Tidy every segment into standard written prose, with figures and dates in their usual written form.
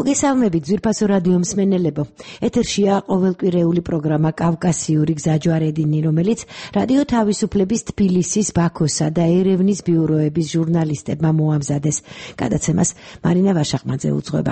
მოგესალმებით ძვირფასო რადიო მსმენელებო. ეთერშია ყოველკვირეული პროგრამა კავკასიური გზაჯვარედინი, რომელიც რადიო თავისუფლების თბილისის, ბაქოსა და ერევნის ბიუროების ჟურნალისტებმა მოამზადეს. გადაცემას მარინა ვაშაყმაძე უძღვება.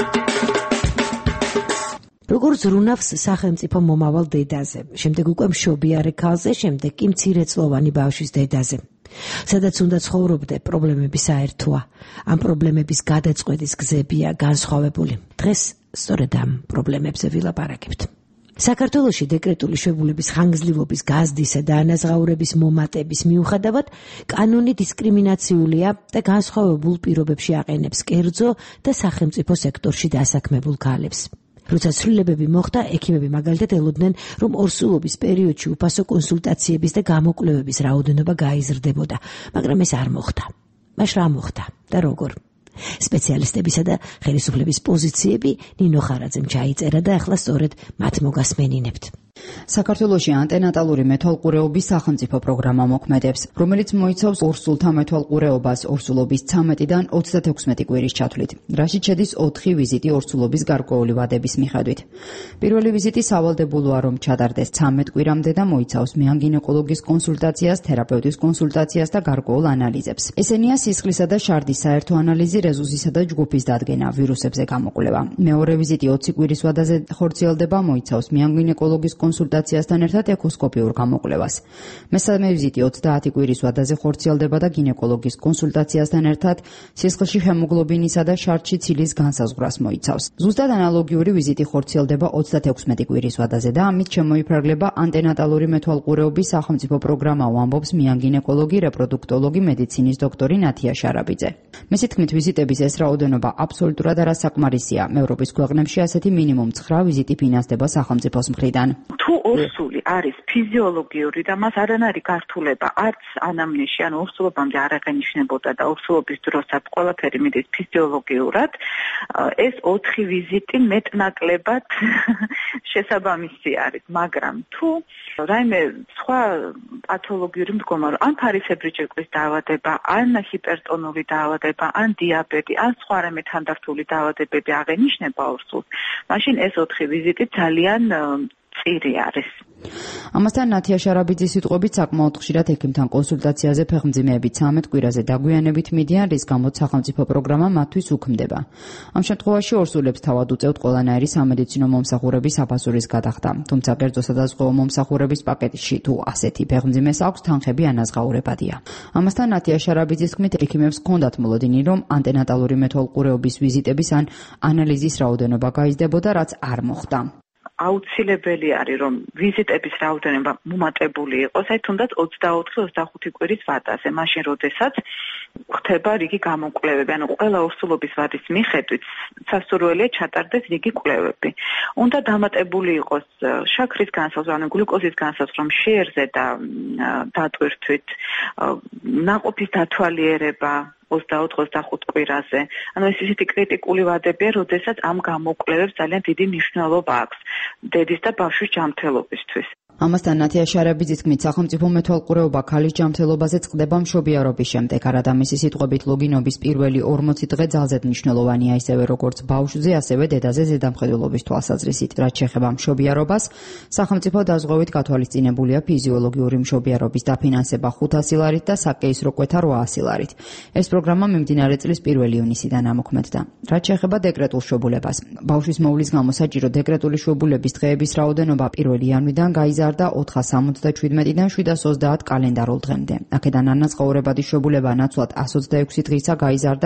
როგორც რუნავს სახელმწიფო მომავალ დედაზე, შემდეგ უკვე მშობიარე ქალზე, შემდეგ კი მცირეწლოვანი ბავშვის დედაზე. სადაც უნდა ცხოვრობდე, პრობლემები საერთოა. ამ პრობლემების გადაწყვეტის გზებია განსხვავებული. დღეს სწორედ ამ პრობლემებზე ვილაპარაკებთ. საქართველოში დეკრეტული შვებულების ხანგრძლივობის გაზრდისა და ანაზღაურების მომატების მიუხედავად, კანონი დისკრიმინაციულია და განსხვავებულ პირობებში აყენებს კერძო და სახელმწიფო სექტორში დასაქმებულ ქალებს. როცა ცვლილებები მოხდა, ექიმები მაგალითად ელოდნენ, რომ ორსულობის პერიოდში უფასო კონსულტაციების და გამოკვლევების რაოდენობა გაიზრდებოდა, მაგრამ ეს არ მოხდა. მაშ რა მოხდა და როგორ? სპეციალისტებისა და ხელისუფლების პოზიციები ნინო ხარაძემ ჩაიწერა და ახლა სწორედ მათ მოგასმენინებთ. საქართველოში ანტენატალური მეთვალყურეობის სახელმწიფო პროგრამა მოქმედებს, რომელიც მოიცავს ორსულთა მეთვალყურეობას ორსულობის 13-დან 36 კვირის ჩათვლით, რაშიც შედის 4 ვიზიტი ორსულობის გარკვეული ვადების მიხედვით. პირველი ვიზიტი სავალდებულოა, რომ ჩატარდეს 13 კვირამდე და მოიცავს მეანგინეკოლოგის კონსულტაციას, თერაპევტის კონსულტაციას და გარკვეულ ანალიზებს. ესენია სისხლისა და შარდის საერთო ანალიზი, რეზუსისა და ჯგუფის დადგენა, ვირუსებზე გამოკვლევა. მეორე ვიზიტი 20 კვირის ვადაზე ხორციელდება, მოიცავს მეანგინეკოლოგის კონსულტაციასთან ერთად ეკოსკოპიურ გამოკვლევას. მესამე ვიზიტი 30 კვირის ვადაზე ხორციელდება და გინეკოლოგის კონსულტაციასთან ერთად სისხლში ჰემოგლობინისა და შარდში ცილის განსაზღვრას მოიცავს. ზუსტად ანალოგიური ვიზიტი ხორციელდება 36 კვირის ვადაზე და ამით შემოიფარგლება ანტენატალური მეთვალყურეობის სახელმწიფო პროგრამა, ამბობს მეანგინეკოლოგი, რეპროდუქტოლოგი, მედიცინის დოქტორი ნათია შარაბიძე. მისი თქმით, ვიზიტების ეს რაოდენობა აბსოლუტურად არასაკმარისია. ევროპის ქვეყნებში ასეთი მინიმუმ 9 ვიზიტი ფინანსდება სახელმწიფოს მხრიდან. თუ ორსული არის ფიზიოლოგიური და მას არანაირი გართულება არც ანამნეზში, ანუ ორსულობამდე არ აღენიშნებოდა და ორსულობის დროსაც ყველაფერი მიდის ფიზიოლოგიურად, ეს 4 ვიზიტი მეტნაკლებად შესაბამისი არის, მაგრამ თუ რაიმე სხვა პათოლოგიური მდგომარეობა, ან ფარისებრი ჯირკვლის დაავადება, ან ჰიპერტონული დაავადება, ან დიაბეტი, ან სხვა რამე თანდართული დაავადებები აღენიშნება ორსულს, მაშინ ეს 4 ვიზიტი ძალიან წირი არის. ამასთან ნათია შარაბიძის სიტყვებით საკმაოდ ხშირად ექიმთან კონსულტაციაზე ფეხმძიმეები 13 კვირაზე დაგვიანებით მიდიან, რის გამოც სახელმწიფო პროგრამა მათთვის უქმდება. ამ შემთხვევაში ორსულებს თავად უწევთ ყველანაირი სამედიცინო მომსახურების აფასურის გადახდა, თუმცა კერძოსა და ზღვაო მომსახურების პაკეტში თუ ასეთი ფეხმძიმეს აქვს, თანხები ანაზღაურებადია. ამასთან ნათია შარაბიძის თქმით, ექიმებს ჰქონდათ მოლოდინი, რომ ანტენატალური მეთვალყურეობის ვიზიტების ან ანალიზის რაოდენობა გაიზრდებოდა, რაც არ მოხდა. აუცილებელი არის, რომ ვიზიტების რაოდენობა მომატებული იყოს, აი თუნდაც 24-25 კვირის ვადაზე, მაშინ როდესაც ხდება რიგი გამოკვლევები, ანუ ყველა ორსულობის ვადის მიხედვით სასურველია ჩატარდეს რიგი კვლევები. უნდა დამატებული იყოს შაქრის განსაზღვრა, ანუ გლუკოზის განსაზღვრა მშიერზე და დატვირთვით, ნაყოფის დათვალიერება 24-25 კვირაზე. ანუ ეს ისეთი კრიტიკული ვადებია, როდესაც ამ გამოკვლევებს ძალიან დიდი მნიშვნელობა აქვს დედის და ბავშვის ჯანმრთელობისთვის. ამასთან ნათია შარაბიძის თქმით, სახელმწიფო მეთვალყურეობა ქალის ჯანმრთელობაზე წყდება მშობიარობის შემდეგ. არადამისი სიტყვებით, ლოგინობის პირველი 40 დღე ძალზედ მნიშვნელოვანია, ისევე როგორც ბავშვზე, ასევე დედაზე ზედამხედველობის თვალსაზრისით. რაც შეეხება მშობიარობას, სახელმწიფო დაზღვევით გათვალისწინებულია ფიზიოლოგიური მშობიარობის დაფინანსება 500 ლარით და საკეისრო კვეთა 800 ლარით. ეს პროგრამა მიმდინარე წლის 1 ივნისიდან ამოქმედდა. რაც შეეხება დეკრეტულ შვებულებას, ბავშვის მოვლის გამო საჭირო დეკრეტული შვებულების დღეების რაოდენობა 1 იანვრიდან გაიზარდა 477-დან 730 კალენდარულ დღემდე. აქედან ანაზღაურებადი შვებულება ნაცვლად 126 დღისა გაიზარდა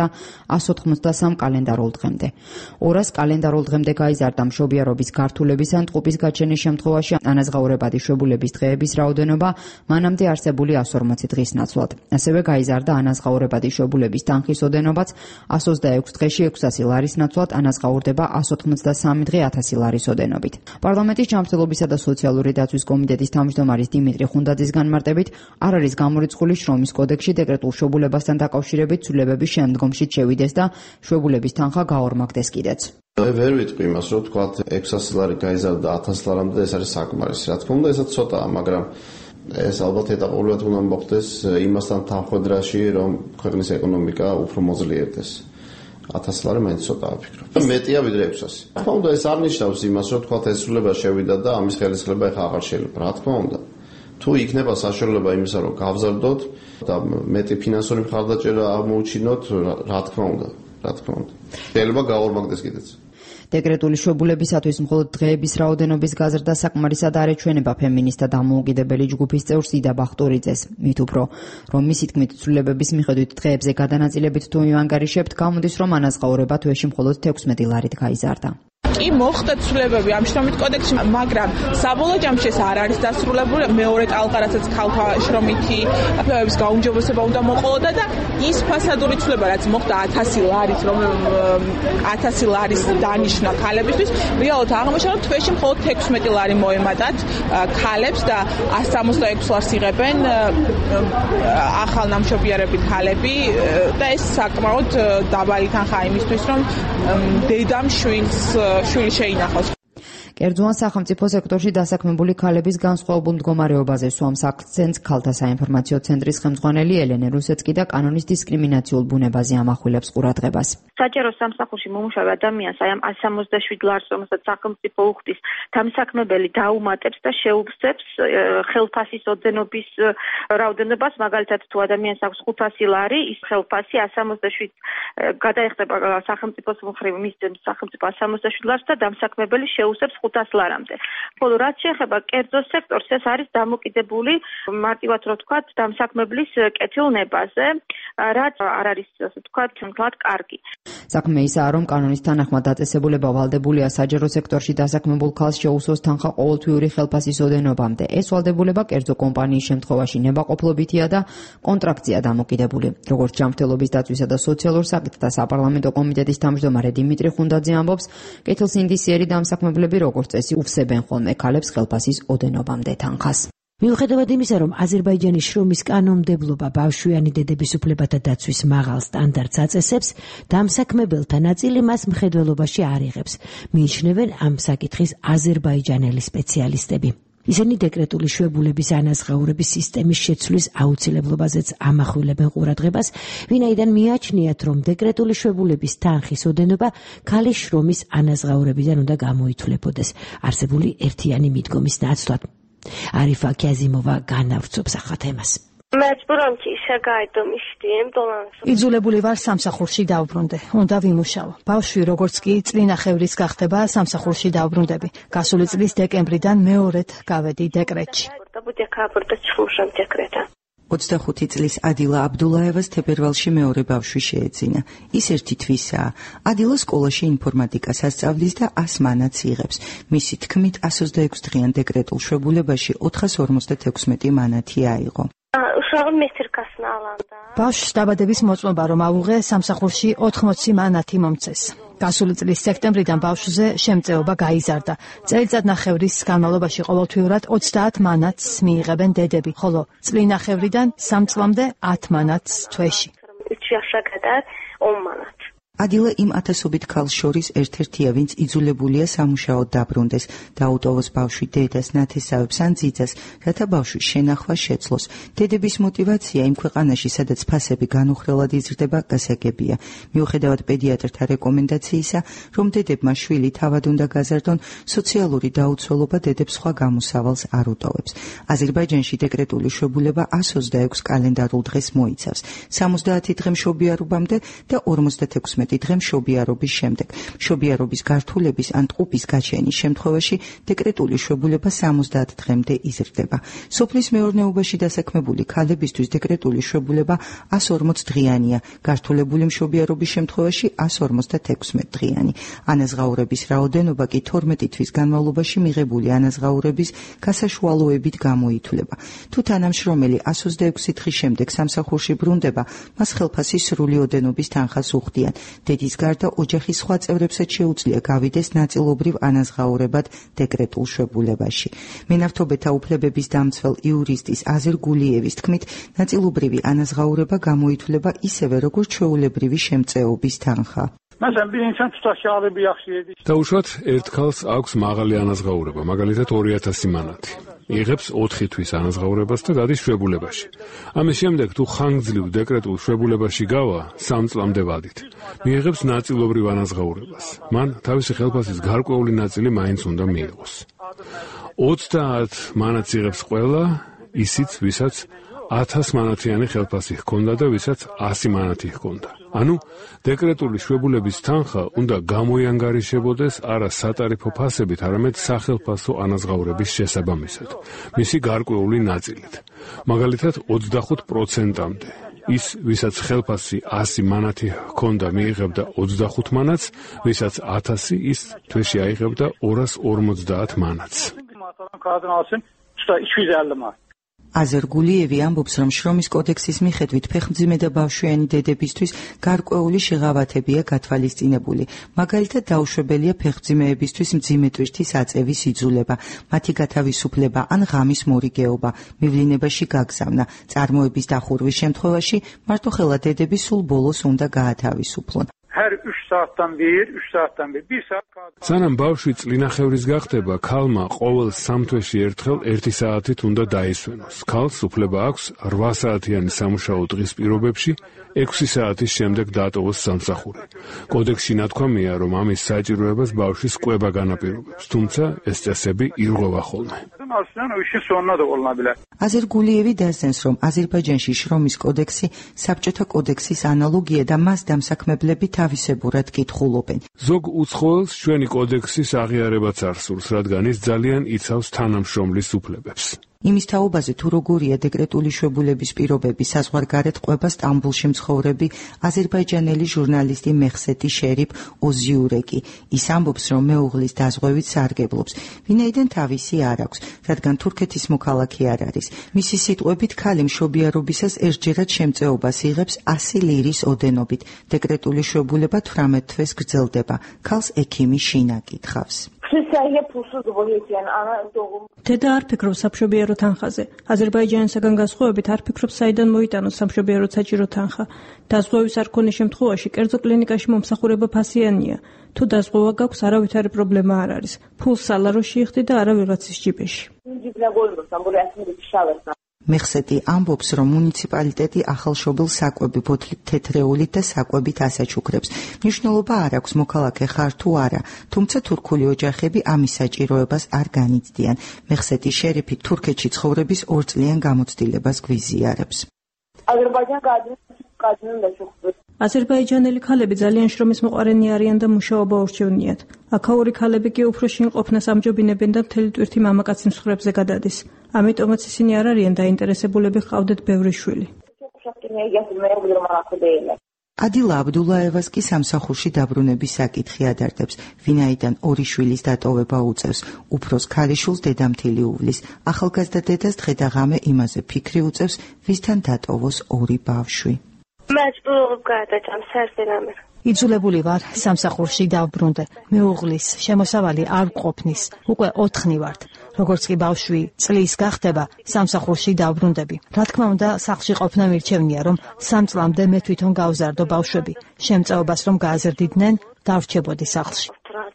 183 კალენდარულ დღემდე. 200 კალენდარულ დღემდე გაიზარდა მშობიარობის გართულების ან ტყუპის გაჩენის შემთხვევაში ანაზღაურებადი შვებულების დღეების რაოდენობა მანამდე არსებული 140 დღის ნაცვლად. ასევე გაიზარდა ანაზღაურებადი შვებულების თანხის ოდენობაც 126 დღეში 600 ლარის ნაცვლად ანაზღაურდება 183 დღე 1000 ლარის ოდენობით. პარლამენტის ჯანმრთელობისა და სოციალური დაცვის კომიტეტის თავმჯდომარის დიმიტრი ხუნდაძის განმარტებით, არ არის გამორიცხული შრომის კოდექსში დეკრეტულ შვებულებასთან დაკავშირებით ცვლილებების შემდგომში შევიდეს და შვებულების თანხა გაორმაგდეს კიდეც. ვერ ვიტყვი იმას, რომ თქვათ 600 ლარი გაიზარდა 1000 ლარამდე, ეს არის საკმარისი. რა თქმა უნდა, ესაც ცოტაა, მაგრამ ეს ალბათ ეტაპობრივად უნდა მოხდეს იმასთან თანხვედრაში, რომ ქვეყნის ეკონომიკა უფრო მოძლიერდეს. 1000 ლარი მაინც ცოტაა ვფიქრობ. მეტია ვიდრე 600. რა თქმა უნდა ეს არ ნიშნავს იმას, რომ თქვა ესრულება შევიდა და ამის ხელისხლება ეხა აღარ შეიძლება. რა თქმა უნდა. თუ იქნება საშუალება იმისა, რომ გავზარდოთ და მეტი ფინანსური მხარდაჭერა აღმოუჩინოთ, რა თქმა უნდა. შეიძლება გაორმაგდეს კიდეც. დეკრეტული შვებულებისათვის მხოლოდ დღეების რაოდენობის გაზრდა საკმარისად არ ეჩვენება ფემინისტთა დამოუკიდებელი ჯგუფის წევრს იდა ბახტურიძეს. მით უფრო, რომ მისი თქმით ცვლილებების მიხედვით დღეებზე გადანაწილებით თუ მივანგარიშებთ, გამოდის რომ ანაზღაურება თვეში მხოლოდ 16 ლარით გაიზარდა. კი მოხდა ცვლილებები ამ შრომით კოდექსში, მაგრამ საბოლოო ჯამში ეს არ არის დასრულებული. მეორე ტალღა, რასაც ქალთა შრომითი უფლებების გაუმჯობესება უნდა მოყოლოდა და ის ფასადური ცვლილება, რაც მოხდა 1000 ლარით, რომ 1000 ლარის დანიშნა ქალებისთვის, რეალურად აღმოჩნდა, რომ თვეში მხოლოდ 16 ლარი მოემატათ ქალებს და 166 ლარს იღებენ ახალ ნამშობიარებით ქალები და ეს საკმაოდ დაბალი თანხაა იმისთვის, რომ დედამ შვილი შეინახოს. კერძო სახელმწიფო სექტორში დასაქმებული ქალების განსხვავებულ მდგომარეობაზე სვამს აქცენტს ქალთა საინფორმაციო ცენტრის ხელმძღვანელი ელენე რუსეცკი და კანონის დისკრიმინაციულ ბუნებაზე ამახვილებს ყურადღებას. საჯარო სამსახურში მომუშავე ადამიანს აი ამ 167 ლარს, რომელსაც სახელმწიფო უხდის, დამსაქმებელი დაუმატებს და შეუცდებს ხელფასის ოძენობის რაოდენობას, მაგალითად თუ ადამიანს აქვს 500 ლარი, ის ხელფასი 167 გადაიხდება სახელმწიფოს მხრივ, მისცემს სახელმწიფო 167 ლარს და დამსაქმებელი შეუცდებს 500 ლარამდე. ხოლო რაც შეეხება კერძო სექტორს, ეს არის დამოკიდებული მარტივად რო ვთქვათ, დამსაქმებლის კეთილნებაზე, რაც არ არის ასე ვთქვათ, თუნდაც კარგი. საქმე ისაა, რომ კანონის თანახმად დაწესებულება ვალდებულია საჯარო სექტორში დასაქმებულ ქალს შეუსვოს თანხა ყოველთვიური ხელფასის ოდენობამდე. ეს ვალდებულება კერძო კომპანიის შემთხვევაში ნებაყოფლობითია და კონტრაქტია დამოკიდებული. როგორც ჯანმრთელობის დაცვისა და სოციალურ საკითხთა საპარლამენტო კომიტეტის თავმჯდომარე დიმიტრი ხუნდაძე ამბობს, კეთილსინდისიერი დამსაქმებლები როგორც წესი უსვებენ ხოლმე ქალებს ხელფასის ოდენობამდე თანხას. მიუხედავად იმისა, რომ აზერბაიჯანის შრომის კანონმდებლობა ბავშვიანი დედების უფლებათა დაცვის მაღალ სტანდარტს აწესებს, დამსაქმებელთა ნაწილი მას მხედველობაში არ იღებს, მიიჩნევენ ამ საკითხის აზერბაიჯანელი სპეციალისტები. ისინი დეკრეტული შვებულების ანაზღაურების სისტემის შეცვლის აუცილებლობაზეც ამახვილებენ ყურადღებას, ვინაიდან მიაჩნიათ, რომ დეკრეტული შვებულების თანხის ოდენობა ქალის შრომის ანაზღაურებიდან უნდა გამოითვლებოდეს, არსებული ერთიანი მიდგომის ნაცვლად. არიფა კაზიმოვა განავრცობს ახლა თემას. იძულებული ვარ სამსახურში დავბრუნდე. უნდა ვიმუშაო. ბავშვი როგორც კი წლინახევრის გახდება, სამსახურში დავბრუნდები. გასული წლის დეკემბრიდან მეორედ გავედი დეკრეტში. 25 წლის ადილა აბდულაევას თებერვალში მეორე ბავშვი შეეძინა. ის ერთი თვისაა. ადილა სკოლაში ინფორმატიკას ასწავლის და 100 მანაც იღებს. მისი თქმით 126 დღიან დეკრეტულ შვებულებაში 456 მანათი აიღო. ბავშვს დაბადების მოწმობა რომ ავუღე, სამსახურში 80 მანათი მომწეს. გასული წლის სექტემბრიდან ბავშვზე შემწეობა გაიზარდა. წელიწადნახევრის განმავლობაში ყოველთვიურად 30 მანათს მიიღებენ დედები, ხოლო წლინახევრიდან 3 წლამდე 10 მანათს თვეში. ადილა იმ ათასობით ქალს შორის ერთ-ერთია, ვინც იძულებულია სამუშაოდ დაბრუნდეს, დაუტოვოს ბავშვი დედას, ნათესავებს ან ძიძას, რათა ბავშვის შენახვა შეცვლოს. დედების мотиваცია იმ ქვეყანაში, სადაც ფასები განუხრელად იზრდება, გასაგებია. მიუხედავად პედიატრთა რეკომენდაციისა, რომ დედებმა შვილი თავად უნდა გაზარდონ, სოციალური დაუცველობა დედებს სხვა გამოსავალს არ უტოვებს. აზერბაიჯანში დეკრეტული შვებულება 126 კალენდარულ დღეს მოიცავს, 70 დღე მშობიარობამდე და 56 დღე მშობიარობის შემდეგ. მშობიარობის გართულების ან ტყუპის გაჩენის შემთხვევაში დეკრეტული შვებულება 70 დღემდე იზრდება. სოფლის მეურნეობაში დასაქმებული ქალებისთვის დეკრეტული შვებულება 140 დღიანია, გართულებული მშობიარობის შემთხვევაში 156 დღიანი. ანაზღაურების რაოდენობა კი 12 თვის განმავლობაში მიღებული ანაზღაურების გასაშუალოებით გამოითვლება. თუ თანამშრომელი 126 დღის შემდეგ სამსახურში ბრუნდება, მას ხელფასის სრული ოდენობის თანხას უხდიან. დედის გარდა ოჯახის სხვა წევრებსაც შეუძლია გავიდეს ნაწილობრივ ანაზღაურებად დეკრეტულ შვებულებაში. მენავთობეთა უფლებების დამცველ იურისტის აზერ გულიევის თქმით, ნაწილობრივი ანაზღაურება გამოითვლება ისევე, როგორც ჩვეულებრივი შემწეობის თანხა. დაუშვათ, ერთ ქალს აქვს მაღალი ანაზღაურება, მაგალითად 2000 მანათი. იღებს 4 თვის ანაზღაურებას და გადის შვებულებაში. ამის შემდეგ თუ ხანგრძლივ დეკრეტულ შვებულებაში გავა 3 წლამდე ვადით, მიიღებს ნაწილობრივ ანაზღაურებას. მან თავისი ხელფასის გარკვეული ნაწილი მაინც უნდა მიიღოს. 30 მანათს იღებს ყველა, ისიც, ვისაც 1000 მანათიანი ხელფასი ჰქონდა და ვისაც 100 მანათი ჰქონდა. ანუ დეკრეტული შვებულების თანხა უნდა გამოიანგარიშებოდეს არა სატარიფო ფასებით, არამედ სახელფასო ანაზღაურების შესაბამისად, მისი გარკვეული ნაწილით. მაგალითად 25%-მდე. ის, ვისაც ხელფასი 100 მანათი ჰქონდა, მიიღებდა 25 მანათს, ვისაც 1000, ის თვეში აიღებდა 250 მანათს. აზერ გულიევი ამბობს, რომ შრომის კოდექსის მიხედვით ფეხმძიმე და ბავშვიანი დედებისთვის გარკვეული შეღავათებია გათვალისწინებული. მაგალითად, დაუშვებელია ფეხმძიმეებისთვის მძიმე ტვირთის აწევის იძულება, მათი გათავისუფლება ან ღამის მორიგეობა, მივლინებაში გაგზავნა. წარმოების დახურვის შემთხვევაში მარტოხელა დედები სულ ბოლოს უნდა გაათავისუფლონ. Hər 3 saatdan 1 saatdan 1 saat სანამ ბავშვი წლინახევრის გახდება, ქალმა ყოველ 3 თვეში ერთხელ 1 საათით უნდა დაისვენოს. ქალს უფლება აქვს 8 საათიანი სამუშაო დღის პირობებში 6 საათის შემდეგ დატოვოს სამსახური. კოდექსში ნათქვამია, რომ ამის საჭიროებას ბავშვის კვება განაპირობებს, თუმცა ეს წესები ირღვევა ხოლმე. აზერ გულიევი დასძენს, რომ აზერბაიჯანში შრომის კოდექსი საბჭოთა კოდექსის ანალოგია და მას დამსაქმებლები თავისებურად კითხულობენ. ზოგ უცხოელს ჩვენი კოდექსის აღიარებაც არ სურს, რადგან ის ძალიან იცავს თანამშრომლის უფლებებს. იმის თაობაზე თუ როგორია დეკრეტული შვებულების პირობები საზღვარგარეთ ყვება სტამბულში მცხოვრები აზერბაიჯანელი ჟურნალისტი მეხსეტი შერიფ ოზიურეკი. ის ამბობს, რომ მეუღლის დაზღვევით სარგებლობს, ვინაიდან თავისი არ აქვს, რადგან თურქეთის მოქალაქე არ არის. მისი სიტყვებით, ქალი მშობიარობისას ერთჯერად შემწეობას იღებს 100 ლირის ოდენობით. დეკრეტული შვებულება 18 თვეს გრძელდება. ქალს ექიმი შინა კითხავს. დედა არ ფიქრობს სამშობიარო თანხაზე. აზერბაიჯანისაგან განსხვავებით არ ფიქრობს საიდან მოიტანოს სამშობიარო საჭირო თანხა. დაზღვევის არ ქონის შემთხვევაში კერძო კლინიკაში მომსახურება ფასიანია. თუ დაზღვევა გაქვს, არავითარი პრობლემა არ არის. ფულს სალაროში იხდი და არა ვიღაცის ჯიბეში. მეხსეტი ამბობს, რომ მუნიციპალიტეტი ახალშობილ საკვები ბოთლით თეთრეულით და საკვებით ასაჩუქრებს. მნიშვნელობა არ აქვს მოქალაქე ხარ თუ არა, თუმცა თურქული ოჯახები ამის საჭიროებას არ განიცდიან. მეხსეტი შერიფი თურქეთში ცხოვრების 2 წლიან გამოცდილებას გვიზიარებს. აზერბაიჯანელი ქალები ძალიან შრომის მოყარენი არიან და მუშაობა ურჩევნიათ. აქაური ქალები კი უფრო შინ ყოფნას ამჯობინებენ და მთელი ტვირთი მამაკაცის მსხრებზე გადადის. ამიტომაც ისინი არ არიან დაინტერესებულები ჰყავდეთ ბევრი შვილი. ადილა აბდულაევას კი სამსახურში დაბრუნების საკითხი ადარდებს, ვინაიდან 2 შვილის დატოვება უწევს. უფროს ქალიშვილს დედამთილი უვლის. ახალგაზრდა დედას დღე და ღამე იმაზე ფიქრი უწევს, ვისთან დატოვოს 2 ბავშვი. იძულებული ვარ სამსახურში დავბრუნდე. მეუღლის შემოსავალი არ ყოფნის. უკვე 4 ვართ. როგორც კი ბავშვი წლის გახდება, სამსახურში დავბრუნდები. რა თქმა უნდა, სახლში ყოფნა მირჩევნია, რომ 3 წლამდე მე თვითონ გავზარდო ბავშვები. შემწეობას რომ გააზრდიდნენ, დავრჩებოდი სახლში.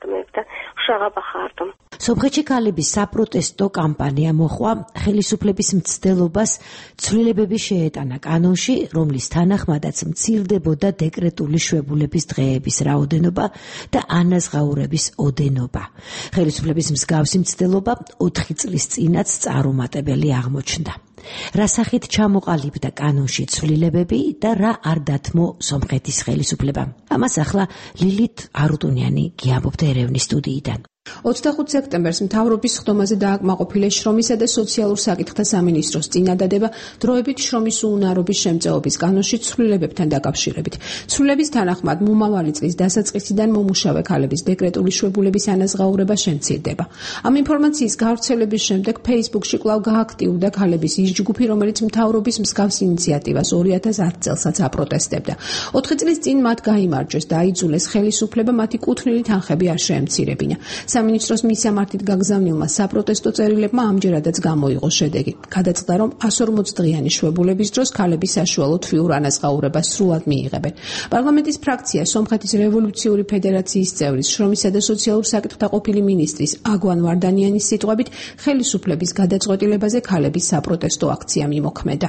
სომხეთში ქალების საპროტესტო კამპანია მოხვა, ხელისუფლების მცდელობას ცვლილებები შეეტანა კანონში, რომლის თანახმადაც მცირდებოდა დეკრეტული შვებულების დღეების რაოდენობა და ანაზღაურების ოდენობა. ხელისუფლების მსგავსი მცდელობა 4 წლის წინაც წარუმატებელი აღმოჩნდა. რა სახით ჩამოყალიბდა კანონში ცვლილებები და რა არ დათმო სომხეთის ხელისუფლებამ. ამას ახლა ლილით არუტუნიანი გიამბობდა ერევნის სტუდიიდან. 25 სექტემბერს მთავრობის ხდომაზე დააკმაყოფილე შრომისა და სოციალურ საკითხთა სამინისტროს წინადადება დროებით შრომის უუნარობის შემწეობის კანონში ცვლილებებთან დაკავშირებით. ცვლილების თანახმად მომავალი წლის დასაწყისიდან მომუშავე ქალების დეკრეტული შვებულების ანაზღაურება შემცირდება. ამ ინფორმაციის გავრცელების შემდეგ Facebook-ში კვლავ გააქტიურდა ქალების ის ჯგუფი, რომელიც მთავრობის მსგავს ინიციატივას 2010 წელსაც აპროტესტებდა. 4 წლის წინ მათ გაიმარჯვეს და აიძულეს ხელისუფლება მათი კუთვნილი თანხები არ შეემცირებინა. სამინისტროს მისამართით გაგზავნილმა საპროტესტო წერილებმა ამჯერადაც გამოიღო შედეგი. გადაწყდა, რომ 140 დღიანი შვებულების დროს ქალები საშუალო თვიურ ანაზღაურებას სრულად მიიღებენ. პარლამენტის ფრაქცია სომხეთის რევოლუციური ფედერაციის წევრის, შრომისა და სოციალურ საკითხთა ყოფილი მინისტრის აგვან ვარდანიანის სიტყვებით, ხელისუფლების გადაწყვეტილებაზე ქალების საპროტესტო აქცია მიმოქმედა.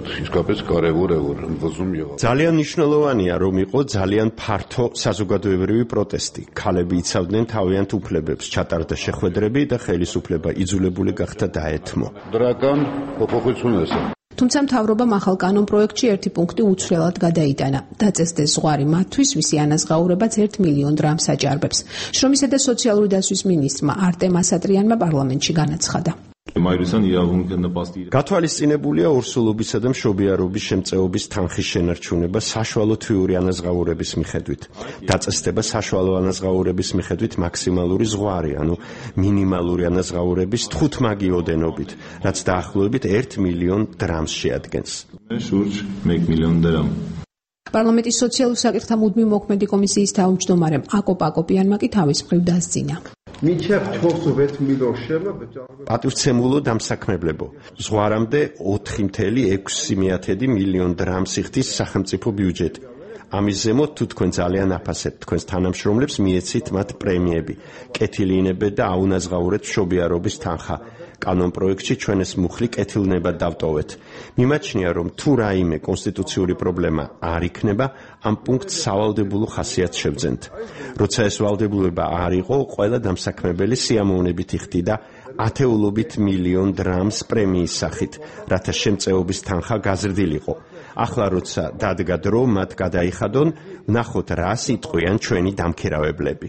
ძალიან მნიშვნელოვანია, რომ იყო ძალიან ფართო საზოგადოებრივი პროტესტი. ქალები იცავდნენ თავიანთ უფლებებს, ჩატარდა შეხვედრები და ხელისუფლება იძულებული გახდა დაეთმო. თუმცა მთავრობამ ახალ კანონპროექტში ერთი პუნქტი უცვლელად გადაიტანა. დაწესდეს ზღვარი მათთვის, ვისი ანაზღაურებაც 1 მილიონ დრამს აჭარბებს. შრომისა და სოციალური დასვის მინისტრმა არტემ ასატრიანმა პარლამენტში განაცხადა. გათვალისწინებულია ორსულობისა და მშობიარობის შემწეობის თანხის შენარჩუნება საშუალო თვიური ანაზღაურების მიხედვით. დაწესდება საშუალო ანაზღაურების მიხედვით მაქსიმალური ზღვარი, ანუ მინიმალური ანაზღაურების 5 მაგი ოდენობით, რაც დაახლოებით 1 მილიონ დრამს შეადგენს. პარლამენტის სოციალურ საკითხთა მუდმივ მოქმედი კომისიის თავმჯდომარემ აკოპ აკოპიანმა კი თავის მხრივ დასძინა. პატივცემულო დამსაქმებლებო, ზღვარამდე 4,6 მილიონ დრამს იხდის სახელმწიფო ბიუჯეტი. ამის ზემოთ თუ თქვენ ძალიან აფასებთ თქვენს თანამშრომლებს, მიეცით მათ პრემიები, კეთილინებეთ და აუნაზღაურეთ მშობიარობის თანხა. კანონპროექტში ჩვენ ეს მუხლი კეთილნებად დავტოვეთ. მიმაჩნია, რომ თუ რაიმე კონსტიტუციური პრობლემა არ იქნება, ამ პუნქტს სავალდებულო ხასიათს შევძენთ. როცა ეს ვალდებულება არ იყო, ყველა დამსაქმებელი სიამოვნებით იხდიდა ათეულობით მილიონ დრამს პრემიის სახით, რათა შემწეობის თანხა გაზრდილიყო. ახლა როცა დადგა დრო, მათ გადაიხადონ, ვნახოთ რას იტყვიან ჩვენი დამქირავებლები.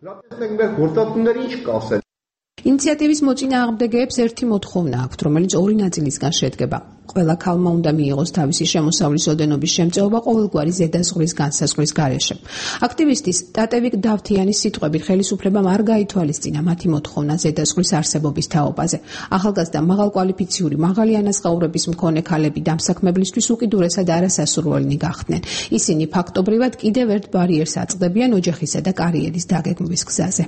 ინიციატივის მოწინააღმდეგეებს ერთი მოთხოვნა აქვთ, რომელიც ორი ნაწილისგან შედგება. ყველა ქალმა უნდა მიიღოს თავისი შემოსავლის ოდენობის შემწეობა ყოველგვარი ზედაზღვრის განსაზღვრის გარეშე. აქტივისტის ტატევიკ დავთიანის სიტყვებით, ხელისუფლებამ არ გაითვალისწინა მათი მოთხოვნა ზედაზღვრის არსებობის თაობაზე. ახალგაზრდა მაღალკვალიფიციური, მაღალი ანაზღაურების მქონე ქალები დამსაქმებლისთვის უკიდურესად არასასურველნი გახდნენ. ისინი ფაქტობრივად კიდევ ერთ ბარიერს აწყდებიან ოჯახისა და კარიერის დაგეგმვის გზაზე.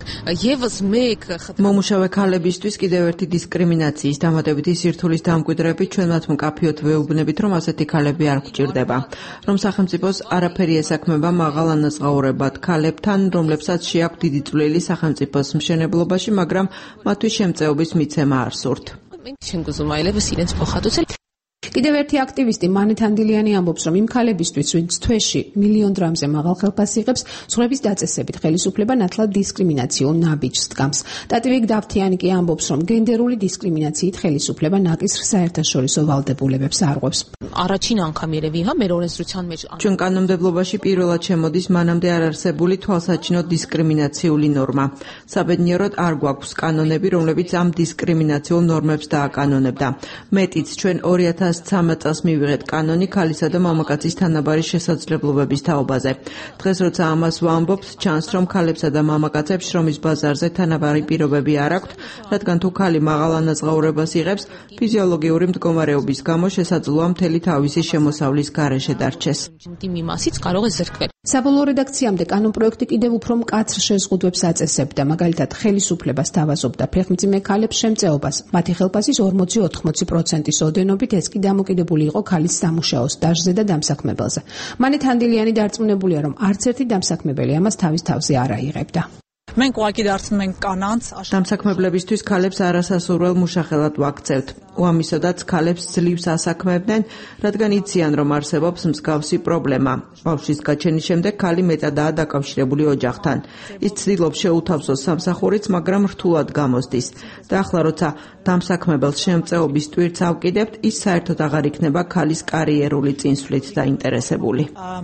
მომუშავე ქალებისთვის კიდევ ერთი დისკრიმინაციის დამატებითი სირთულის დამკვიდრებით ჩვენ მათ მკაფიოდ ვეუბნებით, რომ ასეთი ქალები არ გვჭირდება, რომ სახელმწიფოს არაფერი ესაქმება მაღალ ანაზღაურებად ქალებთან, რომლებსაც შეაქვთ დიდი წვლილი სახელმწიფოს მშენებლობაში, მაგრამ მათთვის შემწეობის მიცემა არ სურთ. კიდევ ერთი აქტივისტი მანეთ ანდილიანი ამბობს, რომ იმ ქალებისთვის, ვინც თვეში მილიონ დრამზე მაღალ ხელფასს იღებს, ზღვრების დაწესებით ხელისუფლება ნათლად დისკრიმინაციულ ნაბიჯს დგამს. ტატივიკ დავთიანი კი ამბობს, რომ გენდერული დისკრიმინაციით ხელისუფლება ნაკისრ საერთაშორისო ვალდებულებებს არღვევს. ჩვენ კანონმდებლობაში პირველად შემოდის მანამდე არ არსებული თვალსაჩინო დისკრიმინაციული ნორმა. საბედნიეროდ არ გვაქვს კანონები, რომლებიც ამ დისკრიმინაციულ ნორმებს დააკანონებდა. მეტიც ჩვენ 2013 წელს მივიღეთ კანონი ქალისა და მამაკაცის თანაბარი შესაძლებლობების თაობაზე. დღეს როცა ამას ვამბობთ, ჩანს, რომ ქალებსა და მამაკაცებს შრომის ბაზარზე თანაბარი პირობები არ აქვთ, რადგან თუ ქალი მაღალ ანაზღაურებას იღებს, ფიზიოლოგიური მდგომარეობის გამო შესაძლოა მთელი თავისი შემოსავლის გარეშე დარჩეს. საბოლოო რედაქციამდე კანონპროექტი კიდევ უფრო მკაცრ შეზღუდვებს აწესებდა, მაგალითად ხელისუფლებას თავაზობდა ფეხმძიმე ქალებს შემწეობას, მათი ხელფასის 40-80%-ის ოდენობით, ეს კი დამოკიდებული იყო ქალის სამუშაო სტაჟზე და დამსაქმებელზე. მანეთ ანდილიანი დარწმუნებულია, რომ არც ერთი დამსაქმებელი ამას თავის თავზე არ აიღებდა. დამსაქმებლებისთვის ქალებს არასასურველ მუშახელად ვაქცევთ. უამისოდაც ქალებს ძლივს ასაქმებდნენ, რადგან იციან, რომ არსებობს მსგავსი პრობლემა. ბავშვის გაჩენის შემდეგ ქალი მეტადაა დაკავშირებული ოჯახთან. ის ცდილობს შეუთავსოს სამსახურიც, მაგრამ რთულად გამოსდის. და ახლა როცა დამსაქმებელს შემწეობის ტვირთს ავკიდებთ, ის საერთოდ აღარ იქნება ქალის კარიერული წინსვლით დაინტერესებული.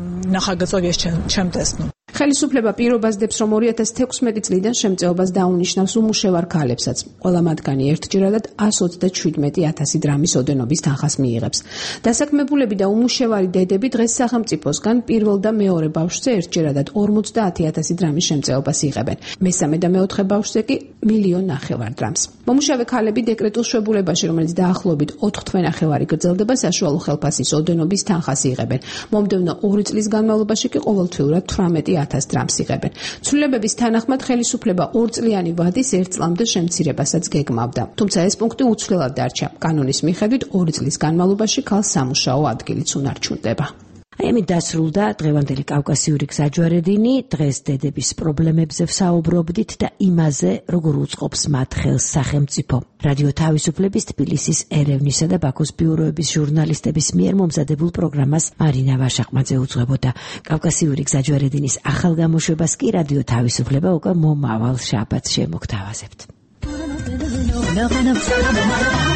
ხელისუფლება პირობას დებს, რომ 2016 წლიდან შემწეობას დაუნიშნავს უმუშევარ ქალებსაც. ყველა მათგანი ერთჯერადად 127,000 დრამის ოდენობის თანხას მიიღებს. დასაქმებულები და უმუშევარი დედები დღეს სახელმწიფოსგან პირველ და მეორე ბავშვზე ერთჯერადად 50,000 დრამის შემწეობას იღებენ. მესამე და მეოთხე ბავშვზე კი 1,5 დრამს. მომუშავე ქალები დეკრეტულ შვებულებაში, რომელიც დაახლოებით 4 თვე-ნახევარი გრძელდება, საშუალო ხელფასის ოდენობის თანხას იღებენ. მომდევნო 2 წლის განმავლობაში კი ყოველთვიურად 18,000 1000 დრამს იღებენ. ცვლილებების თანახმად ხელისუფლება 2 წლიანი ვადის 1 წლამდე შემცირებასაც გეგმავდა. თუმცა ეს პუნქტი უცვლელად დარჩა. კანონის მიხედვით 2 წლის განმავლობაში ქალს სამუშაო ადგილიც უნარჩუნდება. აი ამით დასრულდა დღევანდელი კავკასიური გზაჯვარედინი. დღეს დედების პრობლემებზე ვსაუბრობდით და იმაზე, როგორ უწყობს მათ ხელს სახელმწიფო. რადიო თავისუფლების თბილისის ერევნისა და ბაქოს ბიუროების ჟურნალისტების მიერ მომზადებულ პროგრამას მარინა ვაშაყმაძე უძღვებოდა. კავკასიური გზაჯვარედინის ახალ გამოშვებას კი რადიო თავისუფლება უკვე მომავალ შაბათს შემოგთავაზებთ.